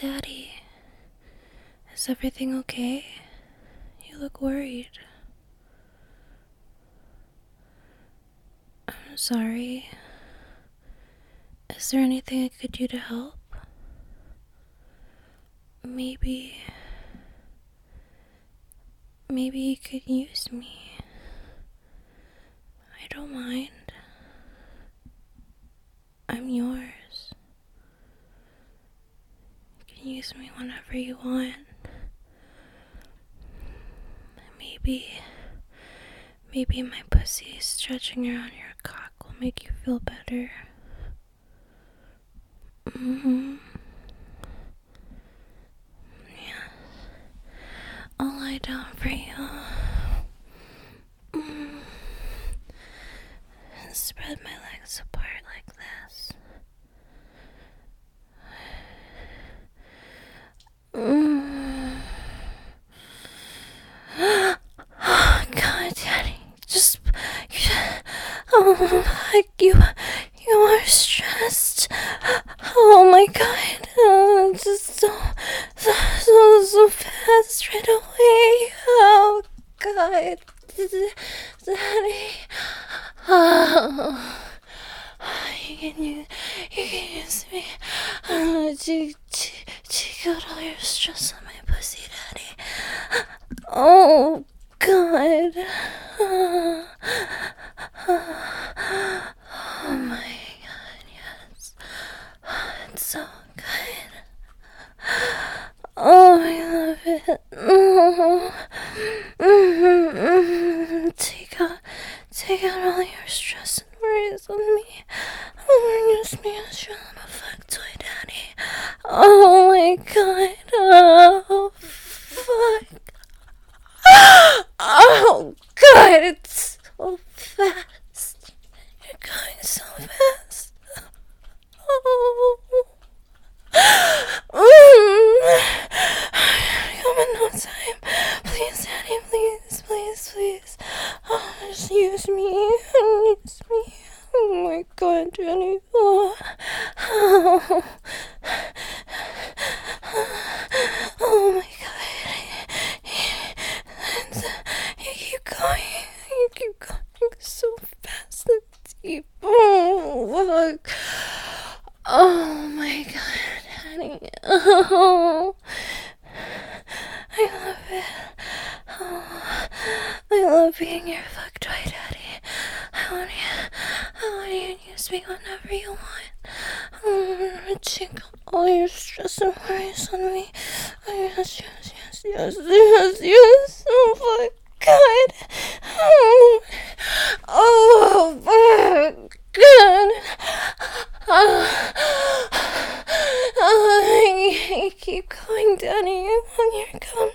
Daddy, is everything okay? You look worried. I'm sorry. Is there anything I could do to help? Maybe you could use me. I don't mind. I'm yours. You can use me whenever you want. Maybe my pussy stretching around your cock will make you feel better. Yeah. I'll lie down for you. And spread my legs apart like this. Oh, God, Daddy. You are stressed. Oh my God. Just so fast right away. Oh God, Daddy. Oh, you can use me. Take out all your stress on my pussy, Daddy. Oh God. Oh my God, yes. It's so good. Oh, I love it. Take out all your stress and worries on me. Use me as your little fuck toy, Daddy. Oh my God. Oh, fuck. Oh God, it's so fast. You're going so fast. Oh. Come in no time. Please, Daddy, please. Oh, just use me. Use me. Oh my God, Daddy. Oh. Oh my God. You keep going so fast and deep. Oh, fuck. Oh my God, Daddy. Oh, I love it. Oh, I love being your fuck toy, Daddy. I want you to use me whenever you want. Take all your stress and worries on me. Oh, yes. Oh, fuck. God. Oh, fuck. God. Oh, I keep going, Daddy. I want you to come